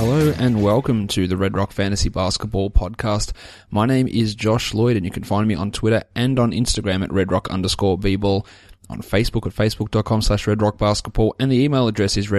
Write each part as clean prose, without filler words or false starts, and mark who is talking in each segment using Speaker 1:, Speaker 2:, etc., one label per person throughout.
Speaker 1: Hello and welcome to the Red Rock Fantasy Basketball Podcast. My name is Josh Lloyd and you can find me on Twitter and on Instagram at redrock_bball, on Facebook at facebook.com/redrockbasketball, and the email address is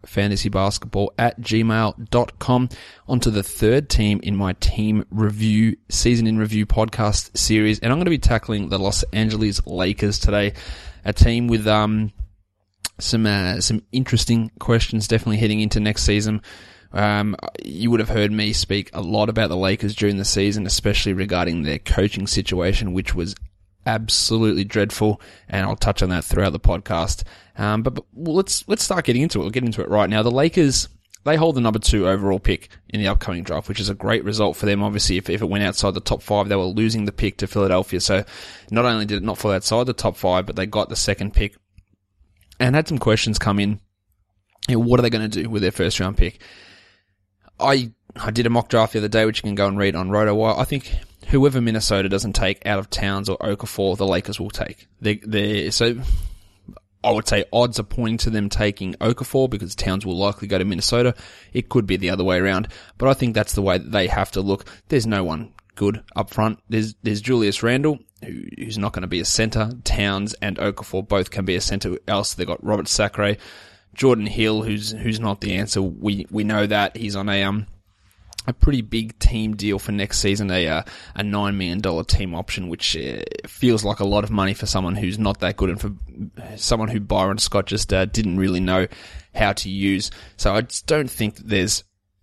Speaker 1: redrockfantasybasketball@gmail.com. Onto the third team in my team review, season in review podcast series, and I'm going to be tackling the Los Angeles Lakers today, a team with some interesting questions definitely heading into next season. You would have heard me speak a lot about the Lakers during the season, especially regarding their coaching situation, which was absolutely dreadful, and I'll touch on that throughout the podcast. But let's start getting into it. We'll get into it right now. The Lakers, they hold the number 2 overall pick in the upcoming draft, which is a great result for them. Obviously, if it went outside the top 5, they were losing the pick to Philadelphia. So not only did it not fall outside the top 5, but they got the second pick and had some questions come in. What are they going to do with their first round pick? I did a mock draft the other day, which you can go and read on RotoWire. I think whoever Minnesota doesn't take out of Towns or Okafor, the Lakers will take. So I would say odds are pointing to them taking Okafor because Towns will likely go to Minnesota. It could be the other way around, but I think that's the way that they have to look. There's no one good up front. There's Julius Randle, who's not going to be a center. Towns and Okafor both can be a center. Else they've got Robert Sacre. Jordan Hill, who's not the answer. We know that he's on a pretty big team deal for next season, a $9 million team option, which feels like a lot of money for someone who's not that good and for someone who Byron Scott just didn't really know how to use. So I just don't think there's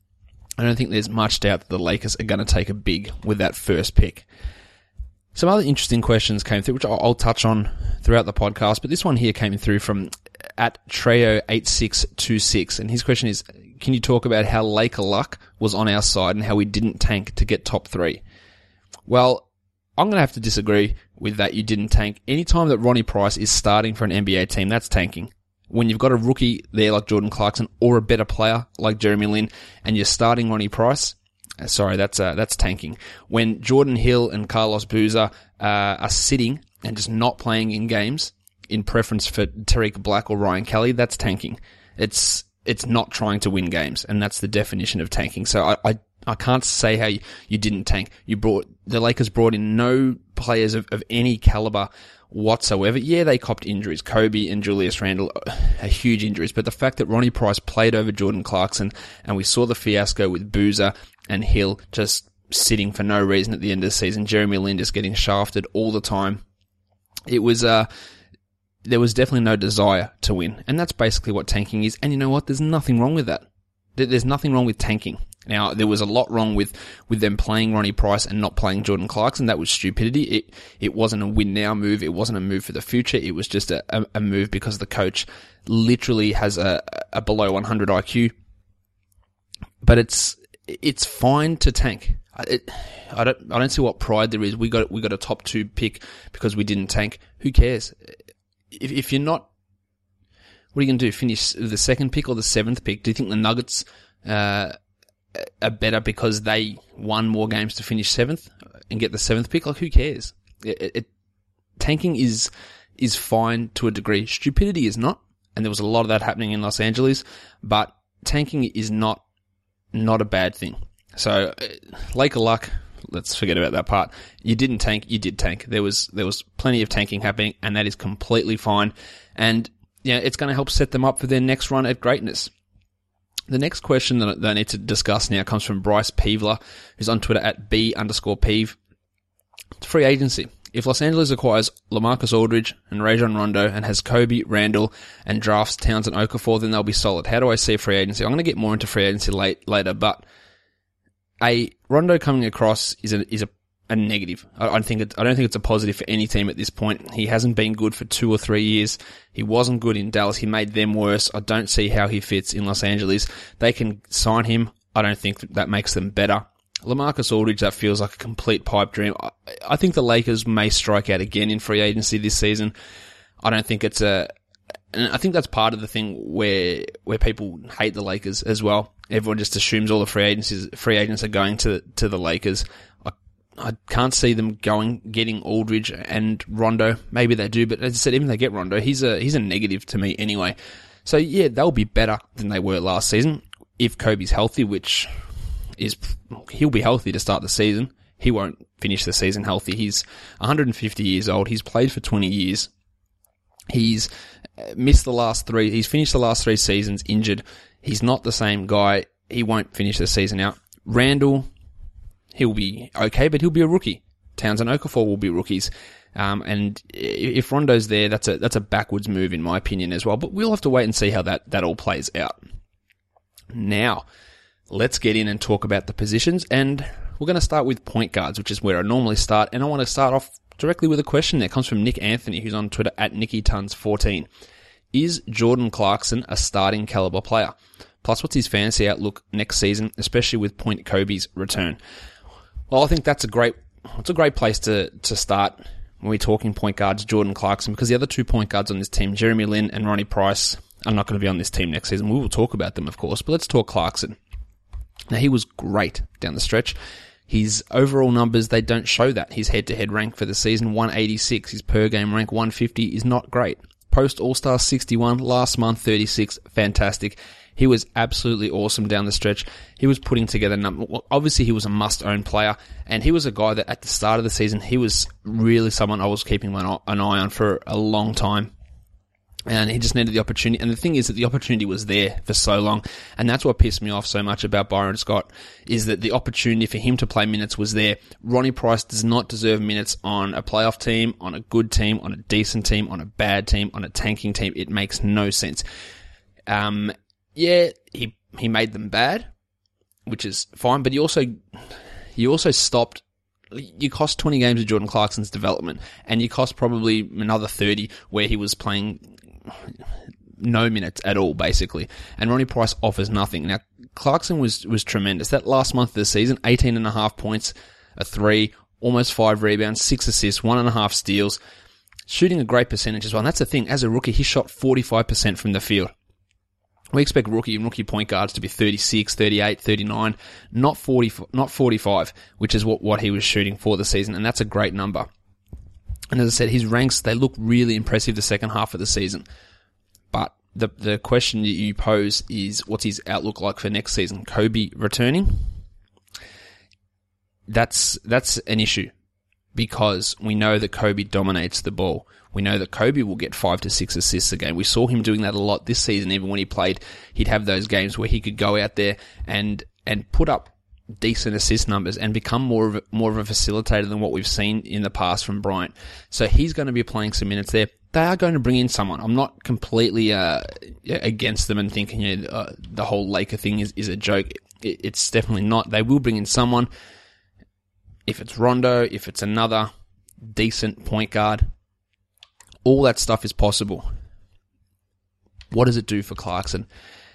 Speaker 1: much doubt that the Lakers are going to take a big with that first pick. Some other interesting questions came through, which I'll touch on throughout the podcast, but this one here came through from at Treo8626, and his question is, can you talk about how Laker luck was on our side and how we didn't tank to get top 3? Well, I'm going to have to disagree with that. You didn't tank. Anytime that Ronnie Price is starting for an NBA team, that's tanking. When you've got a rookie there like Jordan Clarkson or a better player like Jeremy Lin and you're starting Ronnie Price, that's tanking. When Jordan Hill and Carlos Boozer are sitting and just not playing in games in preference for Tariq Black or Ryan Kelly, that's tanking. It's not trying to win games, and that's the definition of tanking. So I can't say how you didn't tank. The Lakers brought in no players of any caliber whatsoever. Yeah, they copped injuries. Kobe and Julius Randle are huge injuries, but the fact that Ronnie Price played over Jordan Clarkson and we saw the fiasco with Boozer and Hill just sitting for no reason at the end of the season, Jeremy Lin just getting shafted all the time, it was there was definitely no desire to win, and that's basically what tanking is. And you know what? There's nothing wrong with that. There's nothing wrong with tanking. Now, there was a lot wrong with them playing Ronnie Price and not playing Jordan Clarkson. That was stupidity. It wasn't a win-now move. It wasn't a move for the future. It was just a move because the coach literally has a below 100 IQ. But it's fine to tank. I don't see what pride there is. We got a top 2 pick because we didn't tank. Who cares? If you're not, what are you going to do? Finish the second pick or the 7th pick? Do you think the Nuggets are better because they won more games to finish 7th and get the 7th pick? Like, who cares? Tanking is fine to a degree. Stupidity is not, and there was a lot of that happening in Los Angeles. But tanking is not a bad thing. So, Laker luck. Let's forget about that part. You didn't tank, you did tank. There was plenty of tanking happening, and that is completely fine. And it's going to help set them up for their next run at greatness. The next question that I need to discuss now comes from Bryce Peevler, who's on Twitter at B_Peeve. It's free agency. If Los Angeles acquires LaMarcus Aldridge and Rajon Rondo and has Kobe, Randle, and drafts Towns and Okafor, then they'll be solid. How do I see free agency? I'm going to get more into free agency later, but Rondo coming across is a negative. I don't think it's a positive for any team at this point. He hasn't been good for 2 or 3 years. He wasn't good in Dallas. He made them worse. I don't see how he fits in Los Angeles. They can sign him. I don't think that makes them better. LaMarcus Aldridge, that feels like a complete pipe dream. I think the Lakers may strike out again in free agency this season. I don't think it's and I think that's part of the thing where people hate the Lakers as well. Everyone just assumes all the free agents are going to the Lakers. I can't see them getting Aldridge and Rondo. Maybe they do, but as I said, even if they get Rondo, he's a negative to me anyway. So yeah, they'll be better than they were last season. if Kobe's healthy, which is, he'll be healthy to start the season. He won't finish the season healthy. He's 150 years old. He's played for 20 years. He's finished the last 3 seasons injured. He's not the same guy. He won't finish the season out. Randall, he'll be okay, but he'll be a rookie. Towns and Okafor will be rookies. And if Rondo's there, that's a backwards move in my opinion as well. But we'll have to wait and see how that all plays out. Now, let's get in and talk about the positions, and we're going to start with point guards, which is where I normally start, and I want to start off directly with a question that comes from Nick Anthony, who's on Twitter at NickyTuns14. Is Jordan Clarkson a starting caliber player? Plus, what's his fantasy outlook next season, especially with Point Kobe's return? Well, I think it's a great place to start when we're talking point guards, Jordan Clarkson, because the other 2 point guards on this team, Jeremy Lin and Ronnie Price, are not going to be on this team next season. We will talk about them, of course, but let's talk Clarkson. Now, he was great down the stretch. His overall numbers, they don't show that. His head-to-head rank for the season, 186. His per-game rank, 150, is not great. Post-All-Star, 61. Last month, 36. Fantastic. He was absolutely awesome down the stretch. He was putting together obviously, he was a must-own player, and he was a guy that at the start of the season, he was really someone I was keeping an eye on for a long time. And he just needed the opportunity. And the thing is that the opportunity was there for so long. And that's what pissed me off so much about Byron Scott, is that the opportunity for him to play minutes was there. Ronnie Price does not deserve minutes on a playoff team, on a good team, on a decent team, on a bad team, on a tanking team. It makes no sense. Yeah, he made them bad, which is fine, but you also stopped. You cost 20 games of Jordan Clarkson's development, and you cost probably another 30 where he was playing no minutes at all, basically. And Ronnie Price offers nothing. Now, Clarkson was tremendous. That last month of the season, 18.5 points, a 3, almost 5 rebounds, 6 assists, 1.5 steals, shooting a great percentage as well. And that's the thing. As a rookie, he shot 45% from the field. We expect rookie point guards to be 36, 38, 39, not 45, which is what he was shooting for the season, and that's a great number. And as I said, his ranks, they look really impressive the second half of the season. But the question that you pose is, what's his outlook like for next season? Kobe returning? That's an issue, because we know that Kobe dominates the ball. We know that Kobe will get 5 to 6 assists a game. We saw him doing that a lot this season. Even when he played, he'd have those games where he could go out there and put up decent assist numbers and become more of a facilitator than what we've seen in the past from Bryant. So he's going to be playing some minutes there. They are going to bring in someone. I'm not completely against them and thinking the whole Laker thing is a joke. It's definitely not. They will bring in someone. If it's Rondo, if it's another decent point guard, all that stuff is possible. What does it do for Clarkson?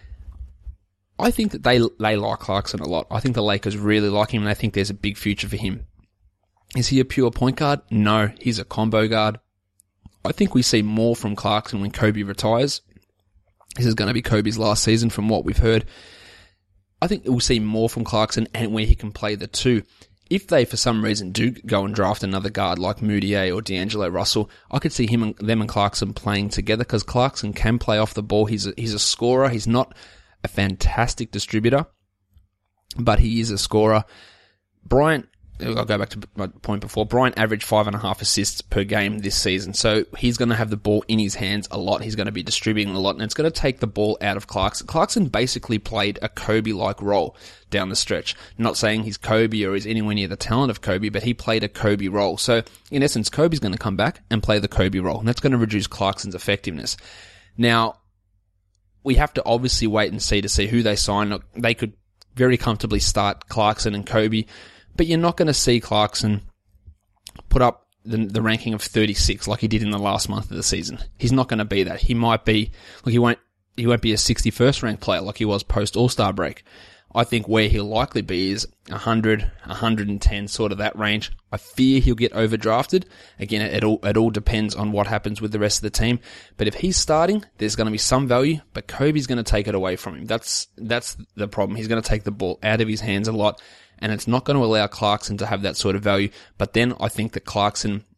Speaker 1: I think that they like Clarkson a lot. I think the Lakers really like him, and they think there's a big future for him. Is he a pure point guard? No, he's a combo guard. I think we see more from Clarkson when Kobe retires. This is going to be Kobe's last season from what we've heard. I think we'll see more from Clarkson and where he can play the two. If they, for some reason, do go and draft another guard like Moutier or D'Angelo Russell, I could see them and Clarkson playing together, because Clarkson can play off the ball. He's a scorer. He's not a fantastic distributor, but he is a scorer. Bryant, I'll go back to my point before, Bryant averaged 5.5 assists per game this season, so he's going to have the ball in his hands a lot. He's going to be distributing a lot, and it's going to take the ball out of Clarkson. Clarkson basically played a Kobe-like role down the stretch. Not saying he's Kobe or is anywhere near the talent of Kobe, but he played a Kobe role. So, in essence, Kobe's going to come back and play the Kobe role, and that's going to reduce Clarkson's effectiveness. Now, we have to obviously wait and see to see who they sign. Look, they could very comfortably start Clarkson and Kobe, but you're not going to see Clarkson put up the ranking of 36 like he did in the last month of the season. He's not going to be that. He might be, look, he won't be a 61st ranked player like he was post All-Star break. I think where he'll likely be is 100, 110, sort of that range. I fear he'll get overdrafted. Again, it all depends on what happens with the rest of the team. But if he's starting, there's going to be some value, but Kobe's going to take it away from him. That's the problem. He's going to take the ball out of his hands a lot, and it's not going to allow Clarkson to have that sort of value. But then I think that Clarkson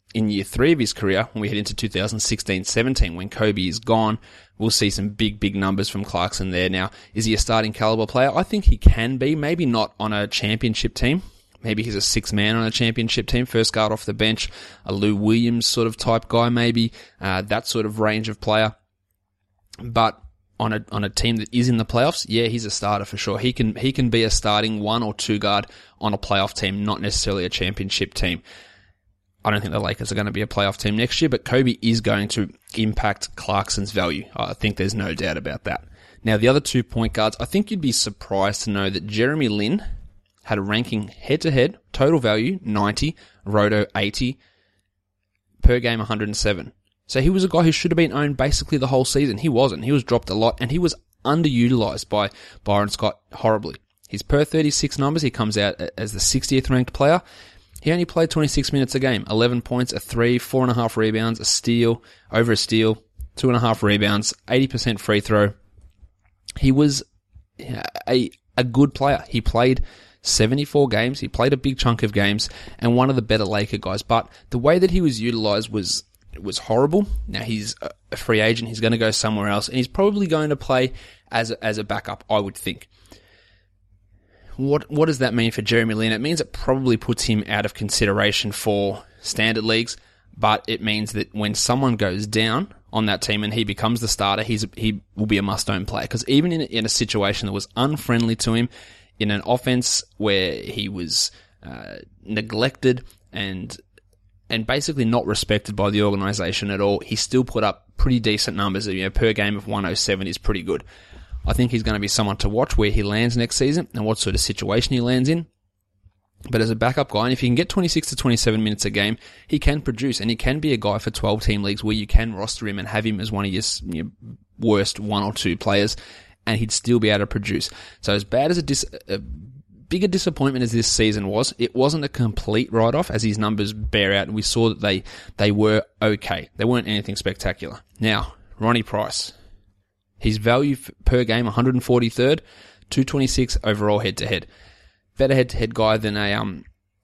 Speaker 1: in year 3 of his career, when we head into 2016-17, when Kobe is gone, we'll see some big numbers from Clarkson there. Now, is he a starting caliber player? I think he can be. Maybe not on a championship team. Maybe he's a sixth man on a championship team, first guard off the bench, a Lou Williams sort of type guy maybe, that sort of range of player. But on a team that is in the playoffs, yeah, he's a starter for sure. He can be a starting 1 or 2 guard on a playoff team, not necessarily a championship team. I don't think the Lakers are going to be a playoff team next year, but Kobe is going to impact Clarkson's value. I think there's no doubt about that. Now, the other 2 point guards, I think you'd be surprised to know that Jeremy Lin had a ranking head-to-head, total value 90, roto 80, per game 107. So he was a guy who should have been owned basically the whole season. He wasn't. He was dropped a lot, and he was underutilized by Byron Scott horribly. His per 36 numbers, he comes out as the 60th ranked player. He only played 26 minutes a game, 11 points, a 3, 4.5 rebounds, a steal, over a steal, 2.5 rebounds, 80% free throw. He was a good player. He played 74 games. He played a big chunk of games and one of the better Laker guys. But the way that he was utilized was horrible. Now he's a free agent. He's going to go somewhere else, and he's probably going to play as a backup, I would think. What does that mean for Jeremy Lin? It means it probably puts him out of consideration for standard leagues, but it means that when someone goes down on that team and he becomes the starter, he will be a must-own player. Because even in a situation that was unfriendly to him, in an offense where he was neglected and basically not respected by the organization at all, he still put up pretty decent numbers. Per game of 107 is pretty good. I think he's going to be someone to watch where he lands next season and what sort of situation he lands in. But as a backup guy, and if he can get 26 to 27 minutes a game, he can produce, and he can be a guy for 12-team leagues where you can roster him and have him as one of your worst 1 or 2 players, and he'd still be able to produce. So as bad as a bigger disappointment as this season was, it wasn't a complete write-off, as his numbers bear out, and we saw that they were okay. They weren't anything spectacular. Now, Ronnie Price. His value per game, 143rd, 226 overall head-to-head. Better head-to-head guy than a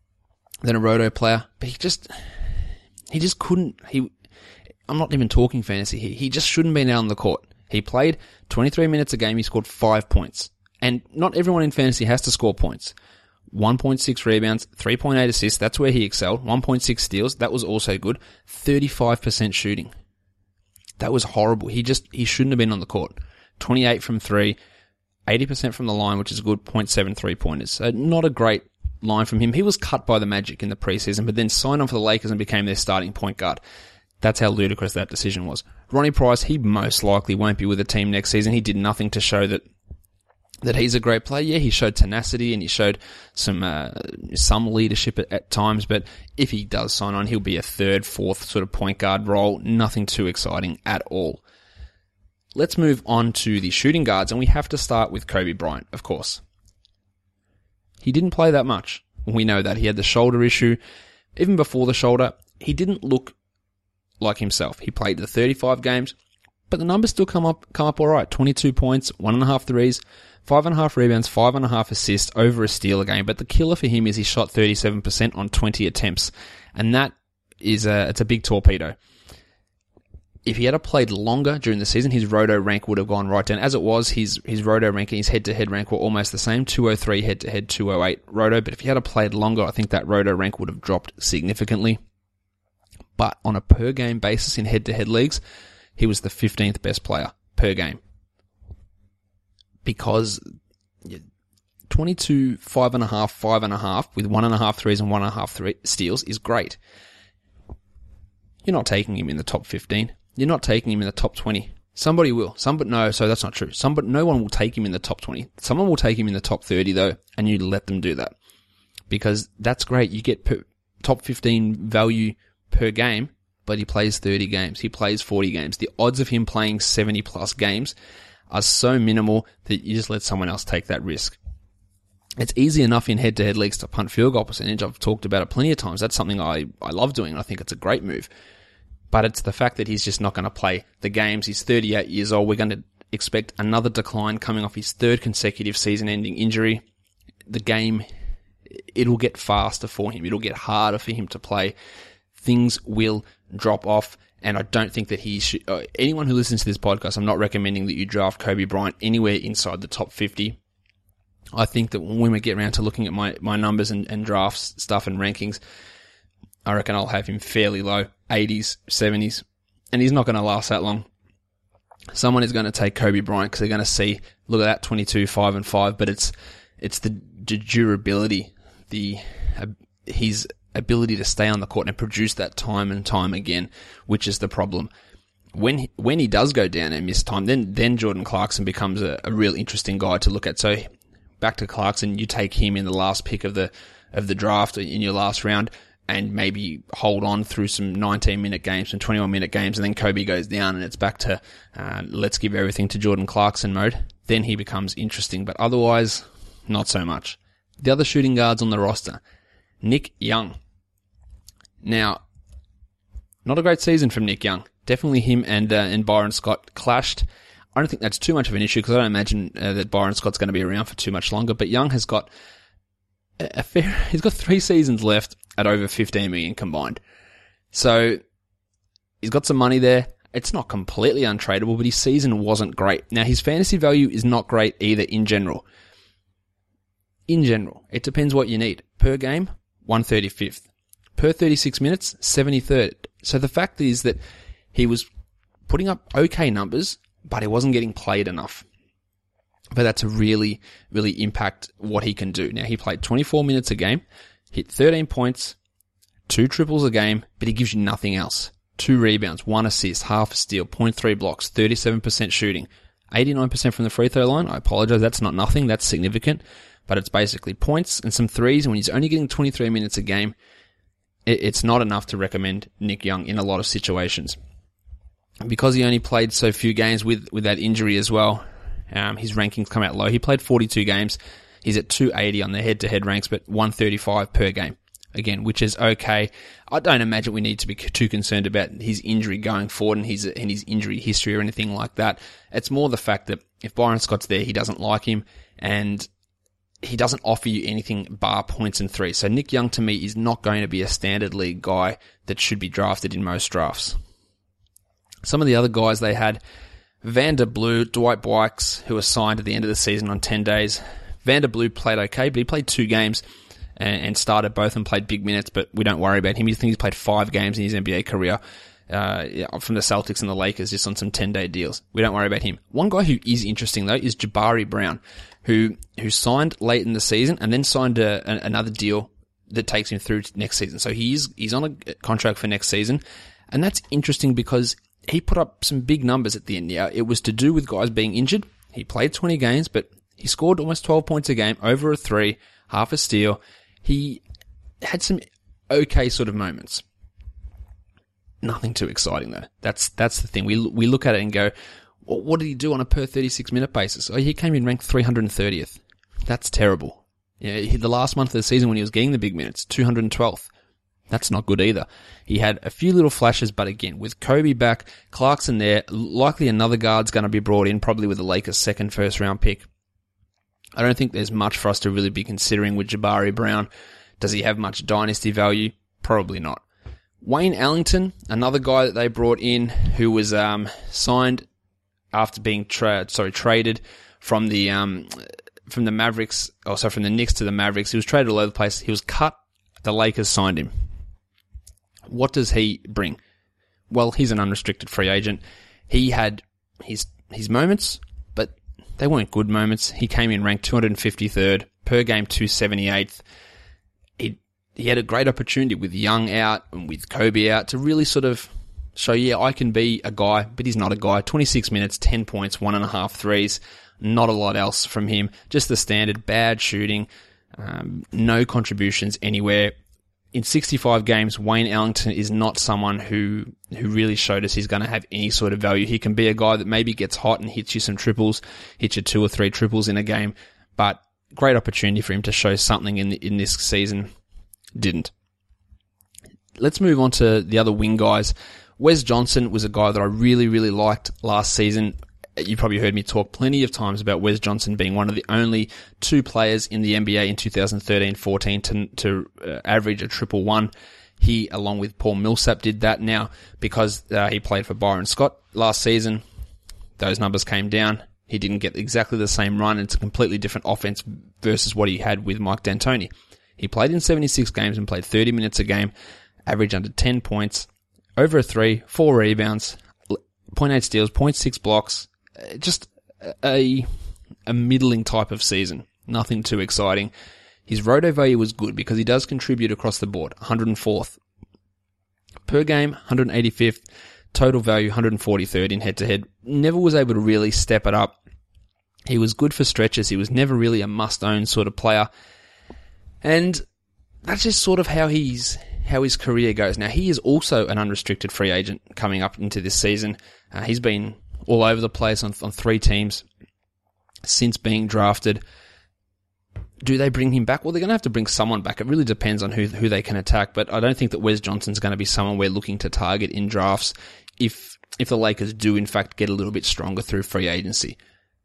Speaker 1: roto player, but he just couldn't. I'm not even talking fantasy here. He just shouldn't be out on the court. He played 23 minutes a game. He scored 5 points, and not everyone in fantasy has to score points. 1.6 rebounds, 3.8 assists. That's where he excelled. 1.6 steals. That was also good. 35% shooting. That was horrible. He shouldn't have been on the court. 28 from 3, 80% from the line, which is a good 0.7 3-pointers. So not a great line from him. He was cut by the Magic in the preseason, but then signed on for the Lakers and became their starting point guard. That's how ludicrous that decision was. Ronnie Price, he most likely won't be with the team next season. He did nothing to show that he's a great player. Yeah, he showed tenacity and he showed some leadership at times, but if he does sign on, he'll be a 3rd, 4th sort of point guard role. Nothing too exciting at all. Let's move on to the shooting guards, and we have to start with Kobe Bryant, of course. He didn't play that much. We know that. He had the shoulder issue. Even before the shoulder, he didn't look like himself. He played the 35 games, but the numbers still come up all right. 22 points, 1.5 threes, 5.5 rebounds, 5.5 assists, over a steal a game. But the killer for him is he shot 37% on 20 attempts, and that is it's a big torpedo. If he had played longer during the season, his roto rank would have gone right down. As it was, his roto rank and his head-to-head rank were almost the same, 203 head-to-head, 208 roto. But if he had played longer, I think that roto rank would have dropped significantly. But on a per-game basis in head-to-head leagues, he was the 15th best player per game. Because 22, 5.5, 5.5 with 1.5 threes and 1.5 steals is great. You're not taking him in the top 15. You're not taking him in the top 20. Somebody will. No, so that's not true. No one will take him in the top 20. Someone will take him in the top 30 though, and you let them do that. Because that's great. You get top 15 value per game, but he plays 30 games. He plays 40 games. The odds of him playing 70 plus games are so minimal that you just let someone else take that risk. It's easy enough in head-to-head leagues to punt field goal percentage. I've talked about it plenty of times. That's something I love doing, and I think it's a great move. But it's the fact that he's just not going to play the games. He's 38 years old. We're going to expect another decline coming off his 3rd consecutive season-ending injury. The game, it'll get faster for him. It'll get harder for him to play things will drop off. And I don't think that he should, anyone who listens to this podcast, I'm not recommending that you draft Kobe Bryant anywhere inside the top 50. I think that when we get around to looking at my numbers and drafts stuff and rankings, I reckon I'll have him fairly low, 80s, 70s, and he's not going to last that long. Someone is going to take Kobe Bryant because they're going to see, look at that, 22, 5 and 5, but it's the durability, his ability to stay on the court and produce that time and time again, which is the problem. When he does go down and miss time, then Jordan Clarkson becomes a real interesting guy to look at. So back to Clarkson, you take him in the last pick of the draft in your last round and maybe hold on through some 19-minute games, some 21-minute games, and then Kobe goes down and it's back to let's give everything to Jordan Clarkson mode. Then he becomes interesting, but otherwise, not so much. The other shooting guards on the roster, Nick Young. Now, not a great season from Nick Young. Definitely him and Byron Scott clashed. I don't think that's too much of an issue because I don't imagine that Byron Scott's going to be around for too much longer. But Young has got he's got 3 seasons left at over 15 million combined. So he's got some money there. It's not completely untradeable, but his season wasn't great. Now his fantasy value is not great either in general. In general, it depends what you need. Per game, 135th. Per 36 minutes, 73rd. So the fact is that he was putting up okay numbers, but he wasn't getting played enough. But that's to really, really impact what he can do. Now, he played 24 minutes a game, hit 13 points, 2 triples a game, but he gives you nothing else. 2 rebounds, 1 assist, half a steal, 0.3 blocks, 37% shooting, 89% from the free throw line. I apologize, that's not nothing, that's significant. But it's basically points and some threes, and when he's only getting 23 minutes a game, it's not enough to recommend Nick Young in a lot of situations. Because he only played so few games with that injury as well, his rankings come out low. He played 42 games. He's at 280 on the head-to-head ranks, but 135 per game. Again, which is okay. I don't imagine we need to be too concerned about his injury going forward and his injury history or anything like that. It's more the fact that if Byron Scott's there, he doesn't like him, and he doesn't offer you anything bar points and threes. So Nick Young, to me, is not going to be a standard league guy that should be drafted in most drafts. Some of the other guys they had, Vander Blue, Dwight Bykes, who was signed at the end of the season on 10 days. Vander Blue played okay, but he played 2 games and started both and played big minutes, but we don't worry about him. I think he's played 5 games in his NBA career from the Celtics and the Lakers just on some 10-day deals. We don't worry about him. One guy who is interesting, though, is Jabari Brown, who signed late in the season and then signed another deal that takes him through to next season. So he's on a contract for next season, and that's interesting because he put up some big numbers at the end. Yeah, it was to do with guys being injured. He played 20 games, but he scored almost 12 points a game, over a 3, half a steal. He had some okay sort of moments. Nothing too exciting though. That's the thing. We look at it and go, well, what did he do on a per 36 minute basis? Oh, he came in ranked 330th. That's terrible. Yeah, the last month of the season when he was getting the big minutes, 212th. That's not good either. He had a few little flashes, but again, with Kobe back, Clarkson there, likely another guard's going to be brought in, probably with the Lakers' second first-round pick. I don't think there's much for us to really be considering with Jabari Brown. Does he have much dynasty value? Probably not. Wayne Ellington, another guy that they brought in who was signed after being traded from the Mavericks, from the Knicks to the Mavericks. He was traded all over the place. He was cut. The Lakers signed him. What does he bring? Well, he's an unrestricted free agent. He had his moments, but they weren't good moments. He came in ranked 253rd, per game 278th. He had a great opportunity with Young out and with Kobe out to really sort of show, yeah, I can be a guy, but he's not a guy. 26 minutes, 10 points, 1.5 threes. Not a lot else from him. Just the standard bad shooting, no contributions anywhere. In 65 games, Wayne Ellington is not someone who really showed us he's going to have any sort of value. He can be a guy that maybe gets hot and hits you some triples, hits you 2 or 3 triples in a game, but great opportunity for him to show something in this season. Didn't. Let's move on to the other wing guys. Wes Johnson was a guy that I really, really liked last season. You probably heard me talk plenty of times about Wes Johnson being one of the only 2 players in the NBA in 2013-14 to average a 111. He, along with Paul Millsap, did that. Now, because he played for Byron Scott last season, those numbers came down. He didn't get exactly the same run. It's a completely different offense versus what he had with Mike D'Antoni. He played in 76 games and played 30 minutes a game, averaged under 10 points, over a 3, 4 rebounds, 0.8 steals, 0.6 blocks. Just a middling type of season. Nothing too exciting. His roto value was good because he does contribute across the board. 104th per game, 185th. Total value, 143rd in head-to-head. Never was able to really step it up. He was good for stretches. He was never really a must-own sort of player. And that's just sort of how his career goes. Now, he is also an unrestricted free agent coming up into this season. He's been all over the place on 3 teams since being drafted. Do they bring him back? Well, they're going to have to bring someone back. It really depends on who they can attack, but I don't think that Wes Johnson's going to be someone we're looking to target in drafts if the Lakers do, in fact, get a little bit stronger through free agency.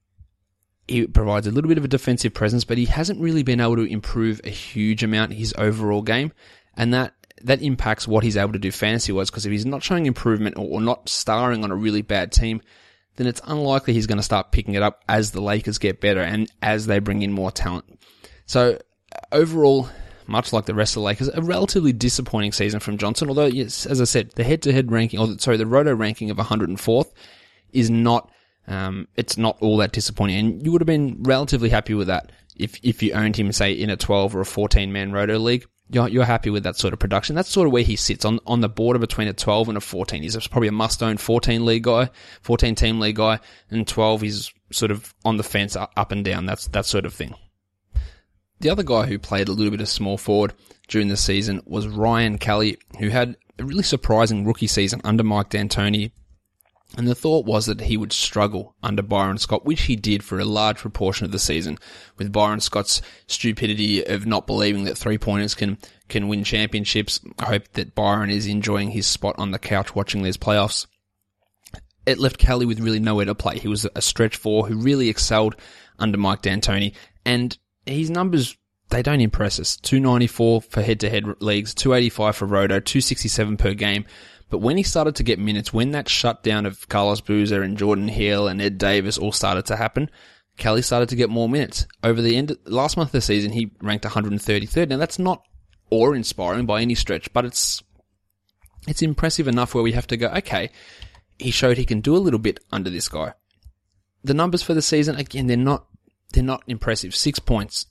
Speaker 1: He provides a little bit of a defensive presence, but he hasn't really been able to improve a huge amount his overall game, and that impacts what he's able to do fantasy-wise, because if he's not showing improvement or not starring on a really bad team, then it's unlikely he's going to start picking it up as the Lakers get better and as they bring in more talent. So overall, much like the rest of the Lakers, a relatively disappointing season from Johnson, although, yes, as I said, the head-to-head ranking, the roto ranking of 104th is not, it's not all that disappointing, and you would have been relatively happy with that if you owned him, say, in a 12 or a 14-man roto league. You're happy with that sort of production. That's sort of where he sits on the border between a 12 and a 14. He's probably a must-own 14 team league guy, and 12 he's sort of on the fence up and down, that sort of thing. The other guy who played a little bit of small forward during the season was Ryan Kelly, who had a really surprising rookie season under Mike D'Antoni. And the thought was that he would struggle under Byron Scott, which he did for a large proportion of the season, with Byron Scott's stupidity of not believing that three-pointers can win championships. I hope that Byron is enjoying his spot on the couch watching these playoffs. It left Kelly with really nowhere to play. He was a stretch 4 who really excelled under Mike D'Antoni, and his numbers, they don't impress us. 294 for head-to-head leagues, 285 for roto, 267 per game. But when he started to get minutes, when that shutdown of Carlos Boozer and Jordan Hill and Ed Davis all started to happen, Kelly started to get more minutes. Over the last month of the season, he ranked 133rd. Now, that's not awe-inspiring by any stretch, but it's impressive enough where we have to go, okay, he showed he can do a little bit under this guy. The numbers for the season, again, they're not impressive. 6 points,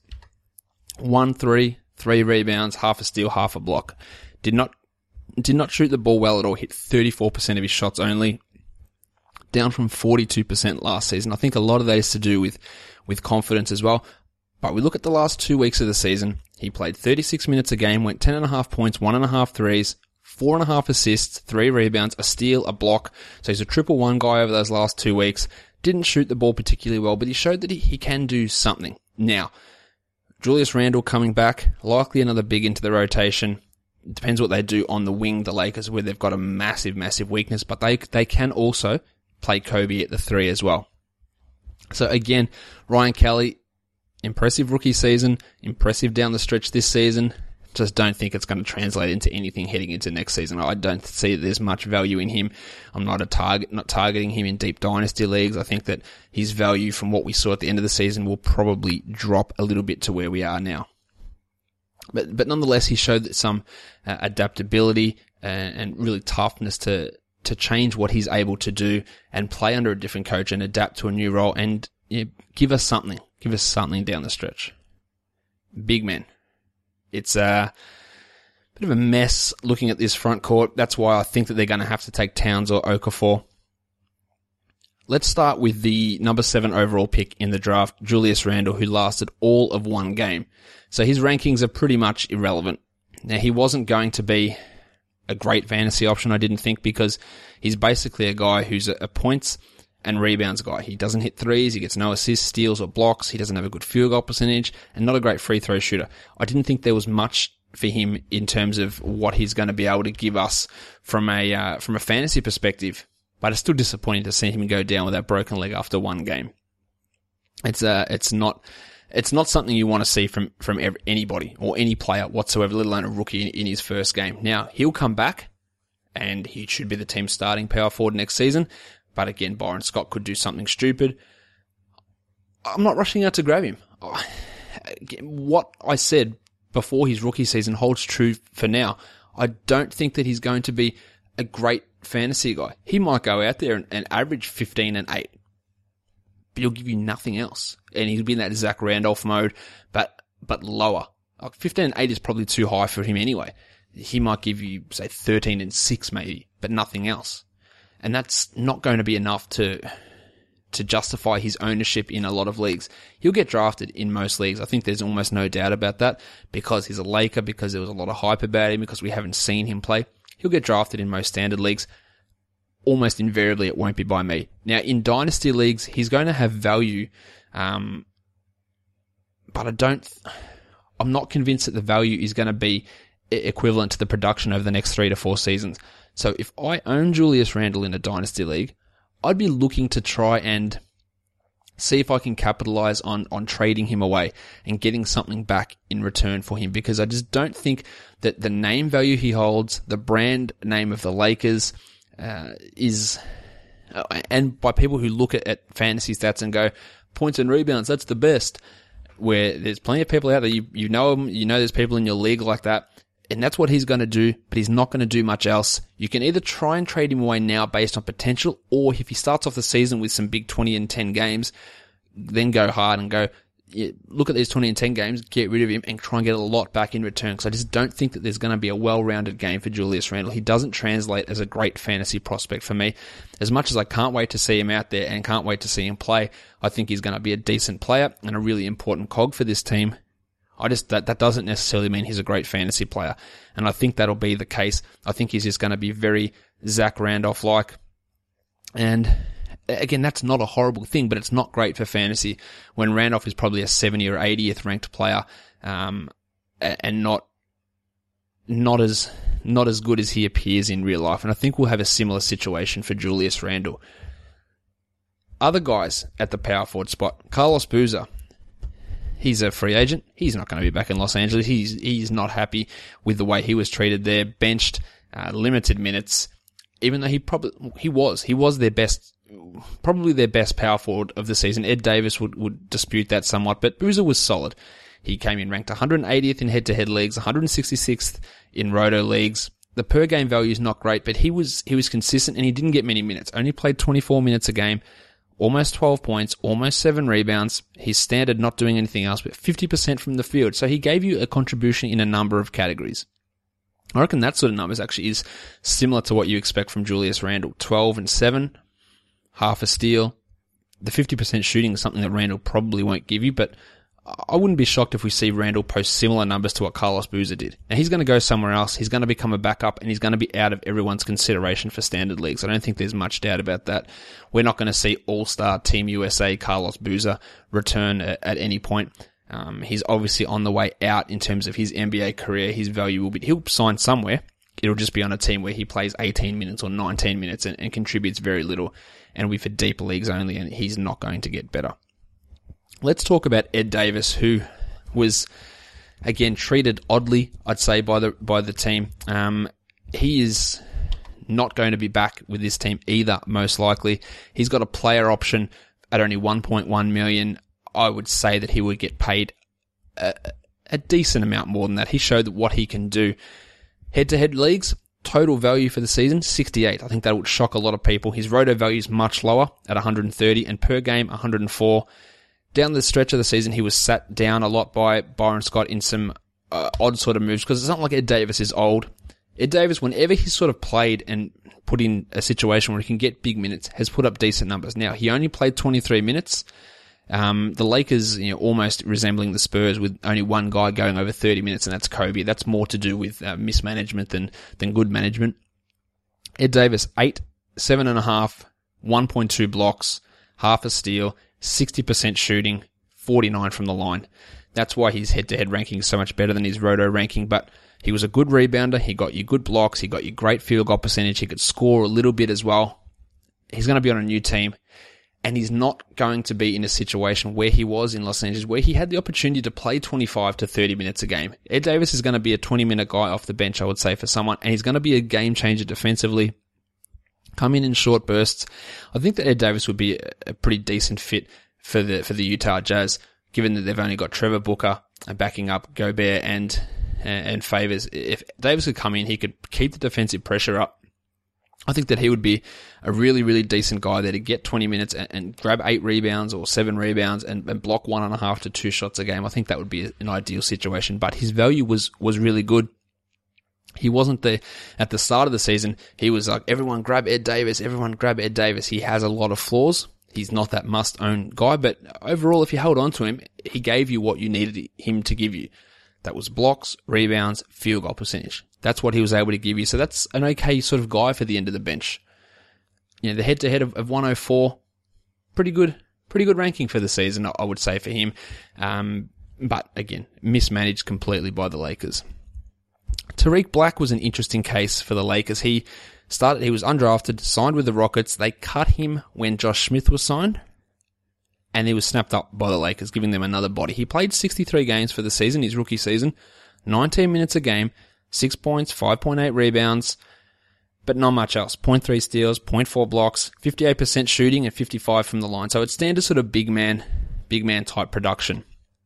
Speaker 1: 1 3, 3 rebounds, half a steal, half a block. Did not shoot the ball well at all. Hit 34% of his shots only, down from 42% last season. I think a lot of that is to do with confidence as well. But we look at the last 2 weeks of the season. He played 36 minutes a game, went 10.5 points, 1.5 threes, 4.5 assists, 3 rebounds, a steal, a block. So he's a 1-1 guy over those last 2 weeks. Didn't shoot the ball particularly well, but he showed that he can do something. Now, Julius Randle coming back, likely another big into the rotation. It depends what they do on the wing, the Lakers, where they've got a massive, massive weakness, but they can also play Kobe at the 3 as well. So again, Ryan Kelly, impressive rookie season, impressive down the stretch this season. Just don't think it's going to translate into anything heading into next season. I don't see that there's much value in him. I'm not targeting him in deep dynasty leagues. I think that his value from what we saw at the end of the season will probably drop a little bit to where we are now. But nonetheless, he showed some adaptability and really toughness to change what he's able to do and play under a different coach and adapt to a new role and give us something. Give us something down the stretch. Big man. It's a bit of a mess looking at this front court. That's why I think that they're going to have to take Towns or Okafor. Let's start with the number 7 overall pick in the draft, Julius Randle, who lasted all of 1 game. So his rankings are pretty much irrelevant. Now, he wasn't going to be a great fantasy option, I didn't think, because he's basically a guy who's a points and rebounds guy. He doesn't hit threes, he gets no assists, steals, or blocks, he doesn't have a good field goal percentage, and not a great free throw shooter. I didn't think there was much for him in terms of what he's going to be able to give us from a fantasy perspective, but it's still disappointing to see him go down with that broken leg after 1 game. It's not It's not something you want to see from anybody or any player whatsoever, let alone a rookie in his first game. Now, he'll come back, and he should be the team's starting power forward next season. But again, Byron Scott could do something stupid. I'm not rushing out to grab him. What I said before his rookie season holds true for now. I don't think that he's going to be a great fantasy guy. He might go out there and average 15 and 8. But he'll give you nothing else. And he'll be in that Zach Randolph mode, but lower. Like 15 and 8 is probably too high for him anyway. He might give you, say, 13 and 6 maybe, but nothing else. And that's not going to be enough to justify his ownership in a lot of leagues. He'll get drafted in most leagues. I think there's almost no doubt about that, because he's a Laker, because there was a lot of hype about him, because we haven't seen him play. He'll get drafted in most standard leagues. Almost invariably, it won't be by me. Now, in dynasty leagues, he's going to have value, but I'm not convinced that the value is going to be equivalent to the production over the next 3 to 4 seasons. So if I own Julius Randle in a dynasty league, I'd be looking to try and see if I can capitalize on trading him away and getting something back in return for him, because I just don't think that the name value he holds, the brand name of the Lakers, and by people who look at fantasy stats and go, points and rebounds, that's the best, where there's plenty of people out there, you know them, you know there's people in your league like that, and that's what he's going to do, but he's not going to do much else. You can either try and trade him away now based on potential, or if he starts off the season with some big 20 and 10 games, then go hard and go, yeah, look at these 20 and 10 games, get rid of him, and try and get a lot back in return. Because I just don't think that there's going to be a well-rounded game for Julius Randle. He doesn't translate as a great fantasy prospect for me. As much as I can't wait to see him out there and can't wait to see him play, I think he's going to be a decent player and a really important cog for this team. That doesn't necessarily mean he's a great fantasy player. And I think that'll be the case. I think he's just going to be very Zach Randolph-like. And again, that's not a horrible thing, but it's not great for fantasy when Randolph is probably a 70 or 80th ranked player, and not as good as he appears in real life. And I think we'll have a similar situation for Julius Randle. Other guys at the power forward spot, Carlos Boozer. He's a free agent. He's not going to be back in Los Angeles. He's not happy with the way he was treated there. Benched, limited minutes. Even though he was their best, probably their best power forward of the season. Ed Davis would dispute that somewhat, but Boozer was solid. He came in ranked 180th in head-to-head leagues, 166th in roto leagues. The per game value is not great, but he was consistent, and he didn't get many minutes. Only played 24 minutes a game. Almost 12 points, almost 7 rebounds. His standard not doing anything else, but 50% from the field. So he gave you a contribution in a number of categories. I reckon that sort of numbers actually is similar to what you expect from Julius Randle. 12 and 7, half a steal. The 50% shooting is something that Randle probably won't give you, but I wouldn't be shocked if we see Randle post similar numbers to what Carlos Boozer did. Now, he's going to go somewhere else. He's going to become a backup, and he's going to be out of everyone's consideration for standard leagues. I don't think there's much doubt about that. We're not going to see all-star Team USA Carlos Boozer return at any point. He's obviously on the way out in terms of his NBA career. His value will be, he'll sign somewhere. It'll just be on a team where he plays 18 minutes or 19 minutes and contributes very little, and will be for deeper leagues only, and he's not going to get better. Let's talk about Ed Davis, who was, again, treated oddly, I'd say, by the team. He is not going to be back with this team either, most likely. He's got a player option at only $1.1 million. I would say that he would get paid a decent amount more than that. He showed what he can do. Head-to-head leagues, total value for the season, 68. I think that would shock a lot of people. His roto value is much lower at 130, and per game, 104. Down the stretch of the season, he was sat down a lot by Byron Scott in some odd sort of moves, because it's not like Ed Davis is old. Ed Davis, whenever he's sort of played and put in a situation where he can get big minutes, has put up decent numbers. Now, he only played 23 minutes. The Lakers, almost resembling the Spurs, with only one guy going over 30 minutes, and that's Kobe. That's more to do with mismanagement than good management. Ed Davis, 8, 7.5, 1.2 blocks, half a steal, 60% shooting, 49 from the line. That's why his head-to-head ranking is so much better than his roto ranking, but he was a good rebounder. He got you good blocks. He got you great field goal percentage. He could score a little bit as well. He's going to be on a new team. and he's not going to be in a situation where he was in Los Angeles, where he had the opportunity to play 25 to 30 minutes a game. Ed Davis is going to be a 20-minute guy off the bench, I would say, for someone, and he's going to be a game changer defensively. Come in short bursts. I think that Ed Davis would be a pretty decent fit for the Utah Jazz, given that they've only got Trevor Booker backing up Gobert and Favors. If Davis could come in, he could keep the defensive pressure up. I think that he would be a really, really decent guy there to get 20 minutes and grab 8 rebounds or 7 rebounds and block 1.5 to 2 shots a game. I think that would be an ideal situation, but his value was really good. He wasn't there at the start of the season. He was like, everyone grab Ed Davis, everyone grab Ed Davis. He has a lot of flaws. He's not that must-own guy, but overall, if you held on to him, he gave you what you needed him to give you. That was blocks, rebounds, field goal percentage. That's what he was able to give you. So that's an okay sort of guy for the end of the bench. You know, the head-to-head of 104, pretty good ranking for the season, I would say, for him. But again, mismanaged completely by the Lakers. Tariq Black was an interesting case for the Lakers. He was undrafted, signed with the Rockets. They cut him when Josh Smith was signed, and he was snapped up by the Lakers, giving them another body. He played 63 games for the season, his rookie season, 19 minutes a game, 6 points, 5.8 rebounds, but not much else. 0.3 steals, 0.4 blocks, 58% shooting, and 55 from the line. So it's standard sort of big man type production.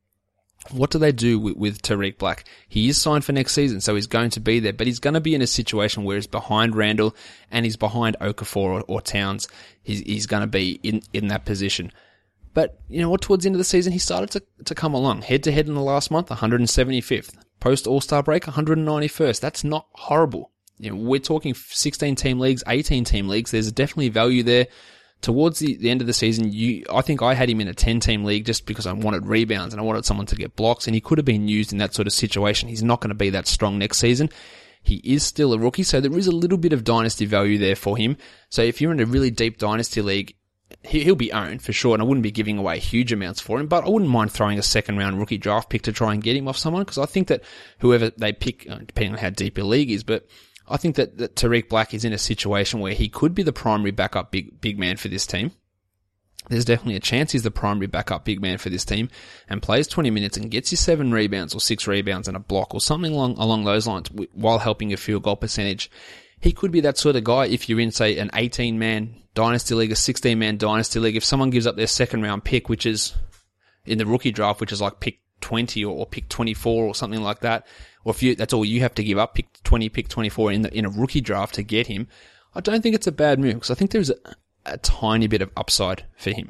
Speaker 1: What do they do with Tariq Black? He is signed for next season, so he's going to be there, but he's going to be in a situation where he's behind Randall and he's behind Okafor or Towns. He's going to be in that position. But, you know what, towards the end of the season, he started to come along. Head-to-head in the last month, 175th. Post-All-Star break, 191st. That's not horrible. You know, we're talking 16-team leagues, 18-team leagues. There's definitely value there. Towards the end of the season, I think I had him in a 10-team league just because I wanted rebounds and I wanted someone to get blocks, and he could have been used in that sort of situation. He's not going to be that strong next season. He is still a rookie, so there is a little bit of dynasty value there for him. So if you're in a really deep dynasty league, he'll be owned for sure, and I wouldn't be giving away huge amounts for him, but I wouldn't mind throwing a second-round rookie draft pick to try and get him off someone, because I think that whoever they pick, depending on how deep your league is, but I think that Tariq Black is in a situation where he could be the primary backup big man for this team. There's definitely a chance he's the primary backup big man for this team and plays 20 minutes and gets you 7 rebounds or 6 rebounds and a block or something along those lines while helping your field goal percentage. He could be that sort of guy if you're in, say, an 18-man dynasty league, a 16-man dynasty league. If someone gives up their second-round pick, which is in the rookie draft, which is like pick 20 or pick 24 or something like that, or if that's all you have to give up, pick 20, pick 24 in a rookie draft to get him, I don't think it's a bad move because I think there's a tiny bit of upside for him.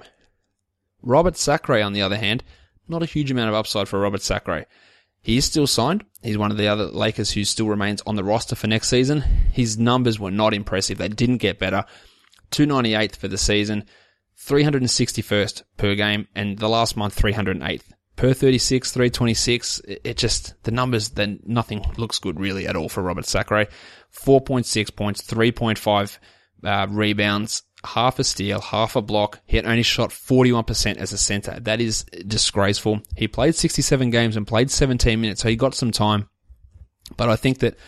Speaker 1: Robert Sacre, on the other hand, not a huge amount of upside for Robert Sacre. He is still signed. He's one of the other Lakers who still remains on the roster for next season. His numbers were not impressive. They didn't get better. 298th for the season, 361st per game, and the last month 308th. Per 36, 326, it just, the numbers, then nothing looks good really at all for Robert Sacre. 4.6 points, 3.5 rebounds, half a steal, half a block. He had only shot 41% as a center. That is disgraceful. He played 67 games and played 17 minutes, so he got some time. But I think that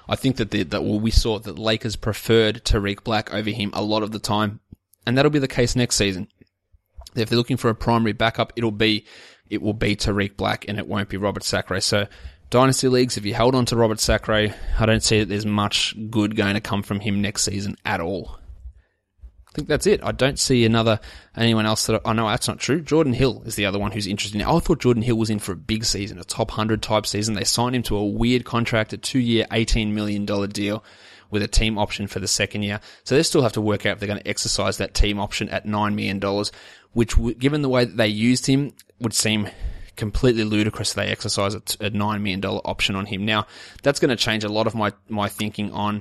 Speaker 1: we saw that the Lakers preferred Tariq Black over him a lot of the time, and that'll be the case next season. If they're looking for a primary backup, it will be Tariq Black and it won't be Robert Sacre. So dynasty leagues, if you held on to Robert Sacre, I don't see that there's much good going to come from him next season at all. I think that's it. I don't see anyone else that I know. That's not true. Jordan Hill is the other one who's interesting. I thought Jordan Hill was in for a big season, a top 100 type season. They signed him to a weird contract, a 2-year, $18 million deal with a team option for the second year. So they still have to work out if they're going to exercise that team option at $9 million, which, given the way that they used him, would seem completely ludicrous if they exercise a $9 million option on him. Now, that's going to change a lot of my thinking on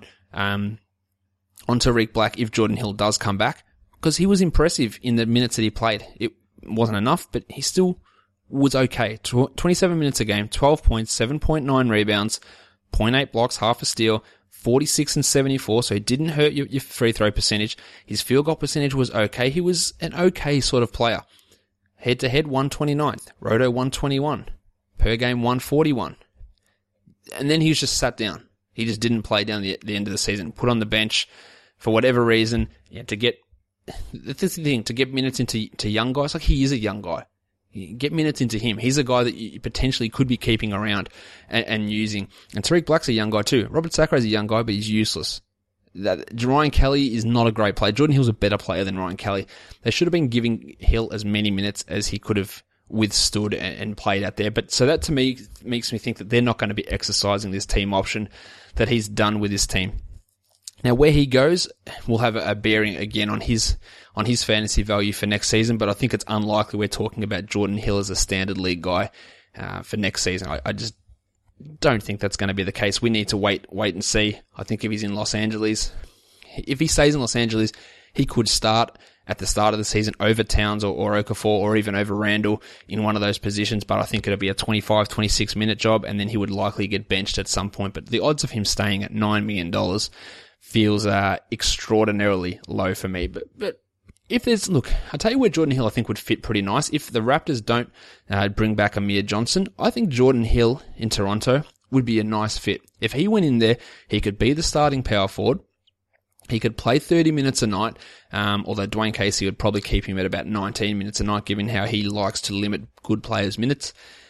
Speaker 1: Tariq Black if Jordan Hill does come back, because he was impressive in the minutes that he played. It wasn't enough, but he still was okay. 27 minutes a game, 12 points, 7.9 rebounds, 0.8 blocks, half a steal, 46 and 74, so he didn't hurt your free throw percentage. His field goal percentage was okay. He was an okay sort of player. Head-to-head, 129th. Roto, 121. Per game, 141. And then he was just sat down. He just didn't play down the end of the season. Put on the bench for whatever reason, to get this is the thing, to get minutes into young guys, like he is a young guy. Get minutes into him. He's a guy that you potentially could be keeping around and using. And Tariq Black's a young guy too. Robert Sacre is a young guy, but he's useless. Ryan Kelly is not a great player. Jordan Hill's a better player than Ryan Kelly. They should have been giving Hill as many minutes as he could have withstood and played out there. But so that to me makes me think that they're not going to be exercising this team option that he's done with this team. Now, where he goes will have a bearing again on his fantasy value for next season, but I think it's unlikely we're talking about Jordan Hill as a standard league guy for next season. I just don't think that's going to be the case. We need to wait and see. I think if he's in Los Angeles, if he stays in Los Angeles, he could start at the start of the season over Towns or Okafor or even over Randall in one of those positions, but I think it'll be a 25, 26 minute job, and then he would likely get benched at some point. But the odds of him staying at $9 million feels extraordinarily low for me. But if there's, look, I'll tell you where Jordan Hill I think would fit pretty nice. If the Raptors don't bring back Amir Johnson, I think Jordan Hill in Toronto would be a nice fit. If he went in there, he could be the starting power forward. He could play 30 minutes a night, although Dwayne Casey would probably keep him at about 19 minutes a night, given how he likes to limit good players' minutes.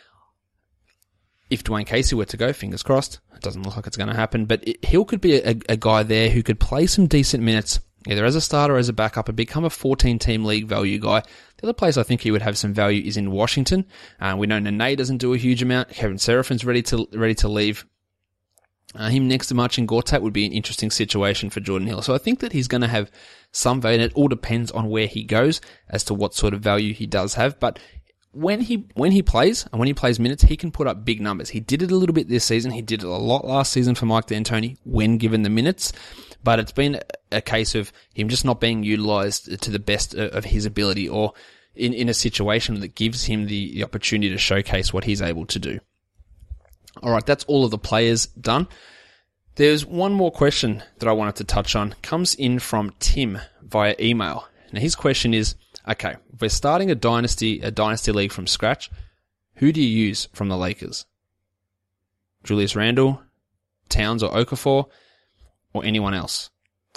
Speaker 1: If Dwayne Casey were to go, fingers crossed, it doesn't look like it's going to happen, but Hill could be a guy there who could play some decent minutes, either as a starter or as a backup, and become a 14-team league value guy. The other place I think he would have some value is in Washington. We know Nene doesn't do a huge amount. Kevin Serafin's ready to leave. Him next to Marcin Gortat would be an interesting situation for Jordan Hill. So I think that he's going to have some value, and it all depends on where he goes as to what sort of value he does have. But when he plays, and when he plays minutes, he can put up big numbers. He did it a little bit this season. He did it a lot last season for Mike D'Antoni when given the minutes. But it's been a case of him just not being utilized to the best of his ability, or in a situation that gives him the opportunity to showcase what he's able to do. All right, that's all of the players done. There's one more question that I wanted to touch on. It comes in from Tim via email. Now his question is, okay, if we're starting a dynasty league from scratch, who do you use from the Lakers? Julius Randle, Towns or Okafor, or anyone else?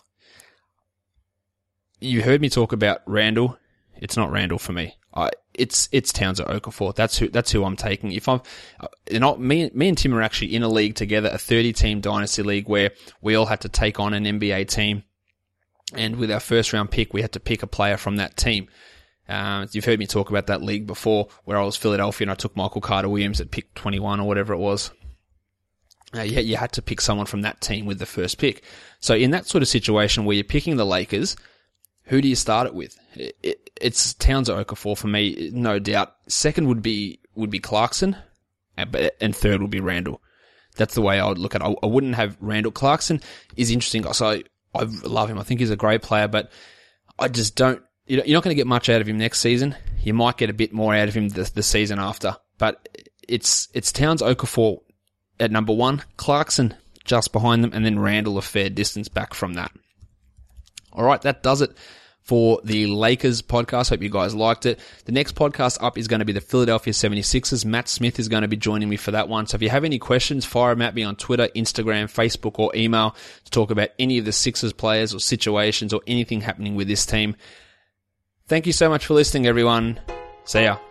Speaker 1: You heard me talk about Randle. It's not Randle for me. It's Towns or Okafor. That's who I'm taking. If I'm, me and Tim are actually in a league together, a 30-team dynasty league where we all had to take on an NBA team, and with our first round pick, we had to pick a player from that team. You've heard me talk about that league before, where I was Philadelphia and I took Michael Carter-Williams at pick 21 or whatever it was. You had to pick someone from that team with the first pick. So in that sort of situation where you're picking the Lakers, who do you start it with? It's Towns or Okafor for me, no doubt. Second would be Clarkson, and third would be Randle. That's the way I would look at it. I wouldn't have Randle. Clarkson is interesting. So I love him. I think he's a great player, but I just don't. You're not going to get much out of him next season. You might get a bit more out of him the season after. But it's Towns, Okafor at number one, Clarkson just behind them, and then Randle a fair distance back from that. All right, that does it for the Lakers podcast. Hope you guys liked it. The next podcast up is going to be the Philadelphia 76ers. Matt Smith is going to be joining me for that one. So if you have any questions, fire them at me on Twitter, Instagram, Facebook, or email to talk about any of the Sixers players or situations or anything happening with this team. Thank you so much for listening, everyone. See ya.